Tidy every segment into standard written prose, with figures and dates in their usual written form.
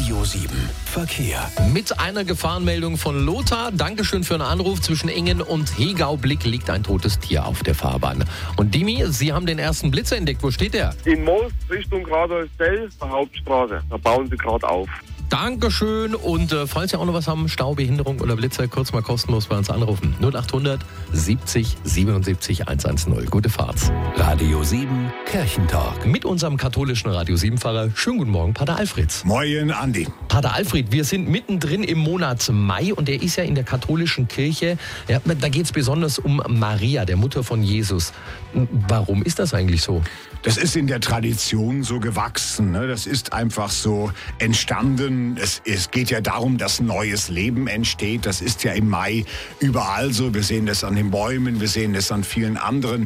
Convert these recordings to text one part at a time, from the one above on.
Radio 7 Verkehr. Mit einer Gefahrenmeldung von Lothar. Dankeschön für den Anruf. Zwischen Engen und Hegaublick liegt ein totes Tier auf der Fahrbahn. Und Dimi, Sie haben den ersten Blitzer entdeckt. Wo steht der? In Most Richtung Gradolfzell, der Hauptstraße. Da bauen sie gerade auf. Dankeschön. Und falls Sie auch noch was haben, Stau, Behinderung oder Blitzer, kurz mal kostenlos bei uns anrufen. 0800 70 77 110. Gute Fahrt. Radio 7 Kirchentag. Mit unserem katholischen Radio 7-Pfarrer. Schönen guten Morgen, Pater Alfred. Moin, Andi. Pater Alfred, wir sind mittendrin im Monat Mai und er ist ja in der katholischen Kirche. Ja, da geht es besonders um Maria, der Mutter von Jesus. Warum ist das eigentlich so? Das ist in der Tradition so gewachsen. Ne? Das ist einfach so entstanden. Es geht ja darum, dass neues Leben entsteht. Das ist ja im Mai überall so. Wir sehen das an den Bäumen, wir sehen das an vielen anderen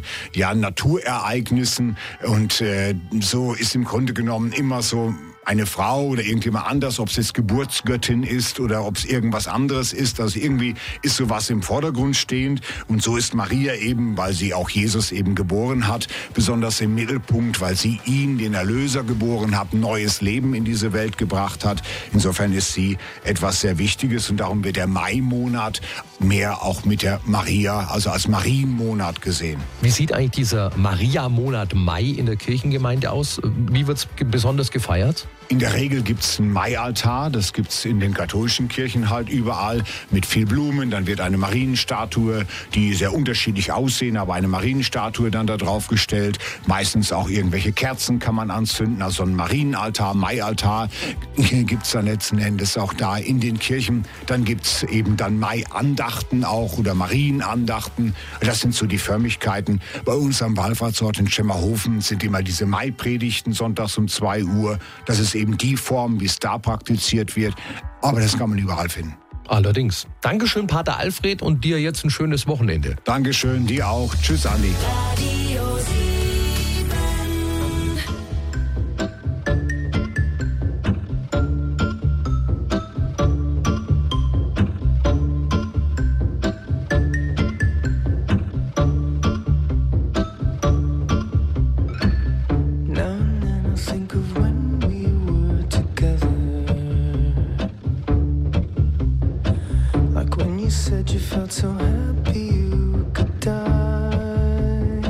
Naturereignissen. Und so ist im Grunde genommen immer so eine Frau oder irgendjemand anders, ob es jetzt Geburtsgöttin ist oder ob es irgendwas anderes ist. Also irgendwie ist sowas im Vordergrund stehend. Und so ist Maria eben, weil sie auch Jesus eben geboren hat, besonders im Mittelpunkt, weil sie ihn, den Erlöser, geboren hat, neues Leben in diese Welt gebracht hat. Insofern ist sie etwas sehr Wichtiges und darum wird der Mai-Monat mehr auch mit der Maria, also als Marienmonat gesehen. Wie sieht eigentlich dieser Maria-Monat Mai in der Kirchengemeinde aus? Wie wird es besonders gefeiert? In der Regel gibt's einen Maialtar, das gibt's in den katholischen Kirchen halt überall mit viel Blumen. Dann wird eine Marienstatue, die sehr unterschiedlich aussehen, aber eine Marienstatue dann da drauf gestellt. Meistens auch irgendwelche Kerzen kann man anzünden, also ein Marienaltar, Maialtar gibt's dann letzten Endes auch da in den Kirchen. Dann gibt's eben dann Maiandachten auch oder Marienandachten. Das sind so die Förmlichkeiten. Bei uns am Wallfahrtsort in Schemmerhofen sind immer diese Maipredigten sonntags um 2 Uhr. Das ist eben die Form, wie es da praktiziert wird. Aber das kann man überall finden. Allerdings. Dankeschön, Pater Alfred, und dir jetzt ein schönes Wochenende. Dankeschön, dir auch. Tschüss, Andi. Radio 7. You said you felt so happy you could die.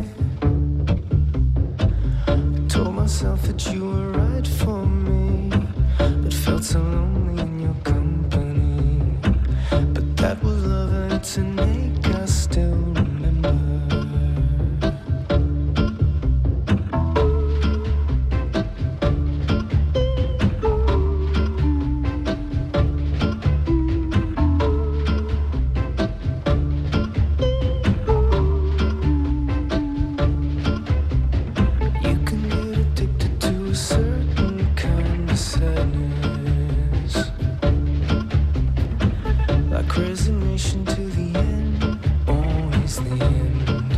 I told myself that you were right for me, but felt so lonely in your company. But that was love and it's an ache I still remember. Resignation to the end, always the end.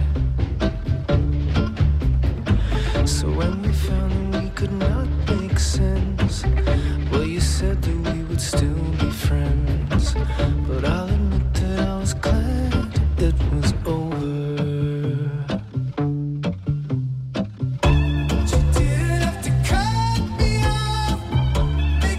So when we found that we could not make sense, well, you said that we would still be friends. But I'll admit that I was glad it was over. You didn't have to cut me off, make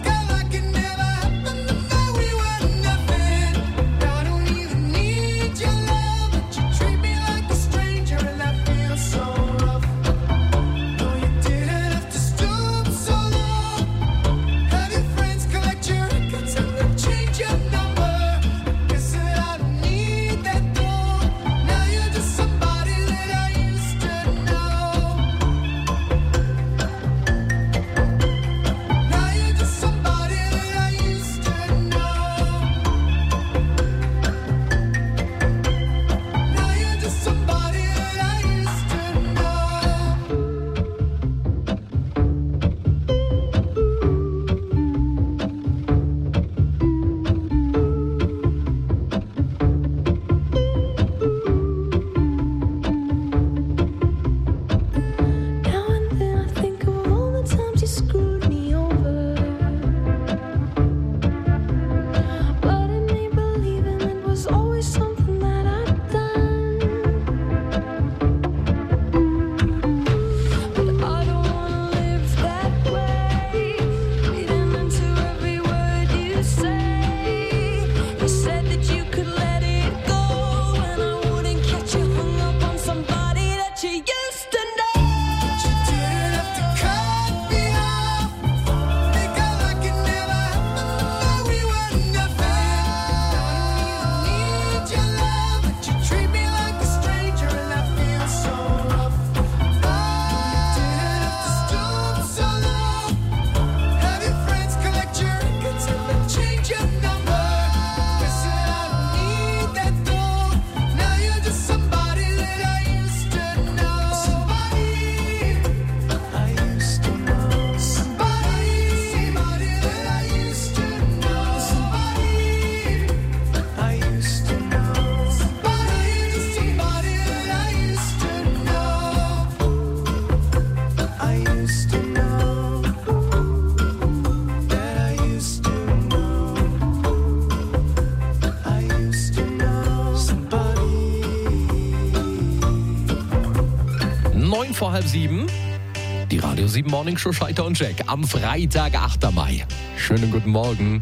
7:05. Die Radio 7 Morning Show Scheiter und Jack am Freitag, 8. Mai. Schönen guten Morgen.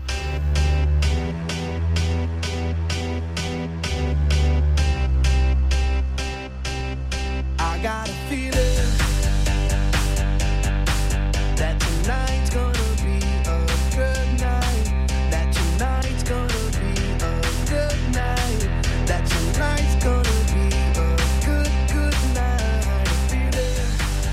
I got a feeling that tonight's gonna be a good night. That tonight's gonna be a good night. That tonight's gonna be a good, good night. A feeling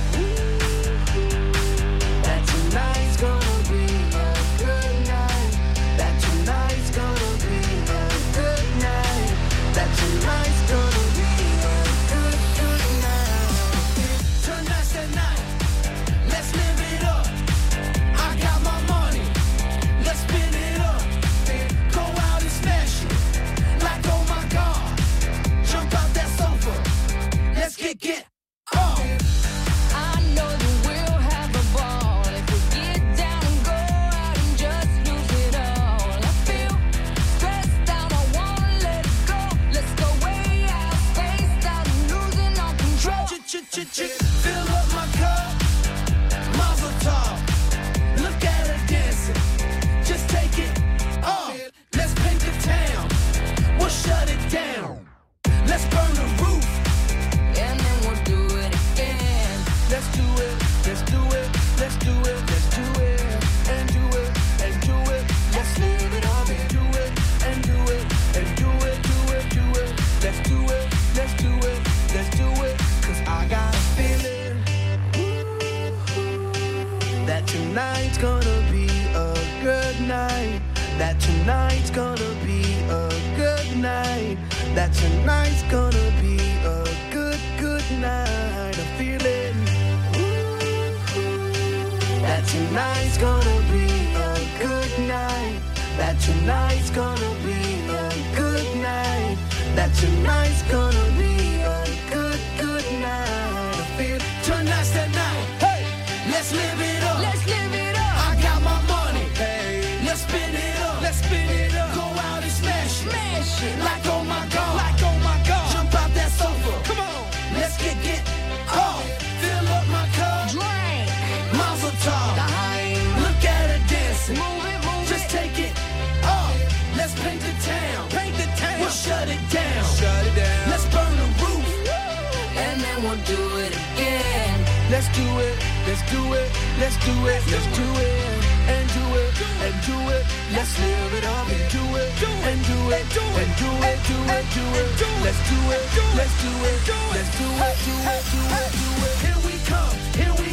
that tonight's gonna be a good night. That tonight's gonna be a good night. That tonight's gonna be a good, good night. Tonight's the night. Let's live it up. I got my money. Let's spin it up. Go out and smash it. Like, oh my God. Jump out that sofa. Let's get up. I know that we'll have a ball if we get down and go out and just lose it all. I feel stressed out, I wanna let it go. Let's go way out, spaced out, losing all control. Fill up my cup. Mazel tov. Look at her dancing. Just take it off. Let's paint the town. We'll shut it down. Let's burn the roof. And then we'll do it again. Let's do it. Let's do it. Let's do it. Let's do it. And do it. And do it. Let's live it up and do it. And do it. And do it. Do it. Do it. Let's do it. Let's do it. Let's do it. 'Cause I got a feeling that tonight's gonna be a good night. That tonight's gonna be a good night. That tonight's gonna be a good, good night. A feeling that tonight's gonna be a good night. That tonight's gonna be a good night. That tonight's gonna be a good, good night. I feel tonight's the night. Hey, let's live it up. Let's live it up. I got my money. Hey, let's spin it up. Let's spin it up. Go out and smash it. Smash it. Like oh my God. Like oh my God. Jump out that sofa. Come on. Let's get off. Fill up my cup. Drink. Mazel tov. Time. Look at her dancing. Move it, move Just it. take it off. Let's paint the town. Paint the town. We'll shut it down. Shut it down. Let's burn the roof. And then we'll do it again. Let's do it. Let's do it. Let's do it. Let's do it. And do it. And do it. Let's live it up and do it. And do it. And do it. Do it. Do it. Let's do it. Let's do it. Let's do it. Do it. Do it. Do it. Here we come. Here we